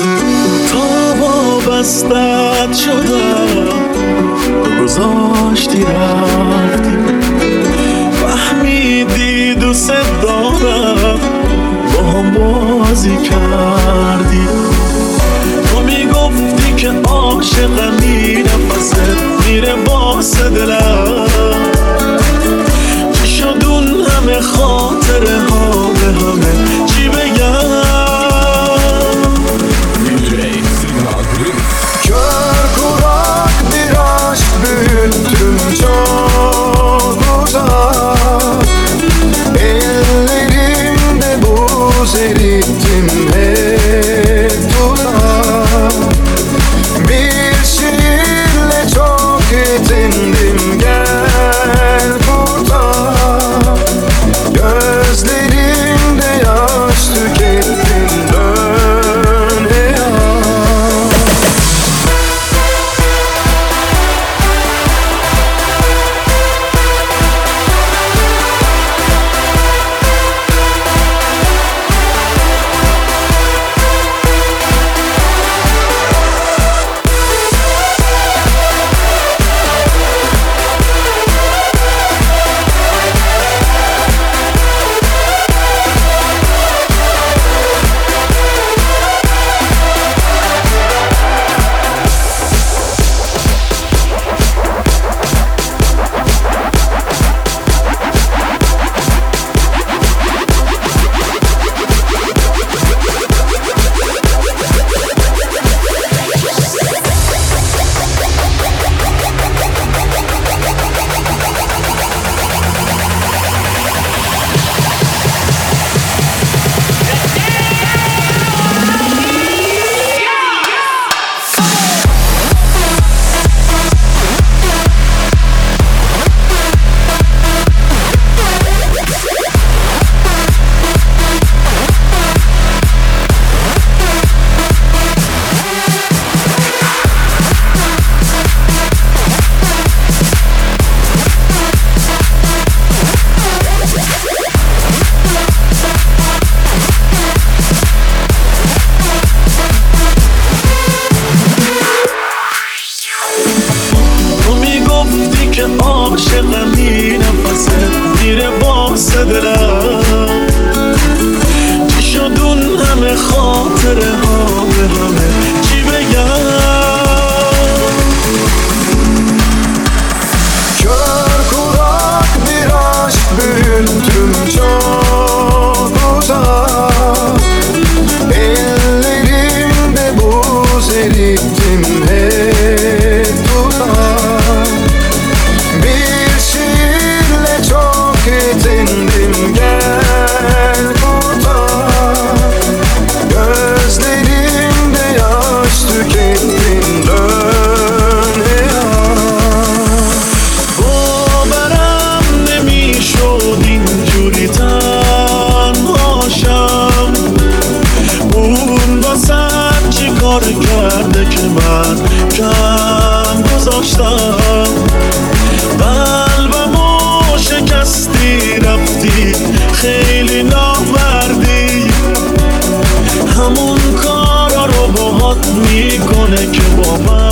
تا وابستت شدم تو گذاشتی رفتی، فهمیدی دوست دارم با هم بازی کردی. تو میگفتی که عاشقمی، نفست میره واسه دلم. چی شد اون همه خاطره ها، به همه چی بگم؟ Kör kurak bir aşk büyüttüm çok uzak. Ellerimde buz erittim hep dudak. Bir şiirle çok yetindim, gel kurtar. Gözlerimde yaş tükettim, dön ey an. که عاشقمی، نفست میره واسه دلم. چی شد اون همه خاطره ها، به همه چی بگم؟ Kör kurak bir aşk büyüttüm çok uzak. Ellerimde buz erittim hep dudak. Bir şiirle çok yetindim, gel kurtar. Gözlerimde yaş tükettim, dön ey an. باورم نمیشد اینجوری تنهاشم. اون واسه چی کار کرده که من کم گذاشتم؟ قلبمو شکستی رفتی، خیلی نامردی. همون کارا رو باهات میکنه که با من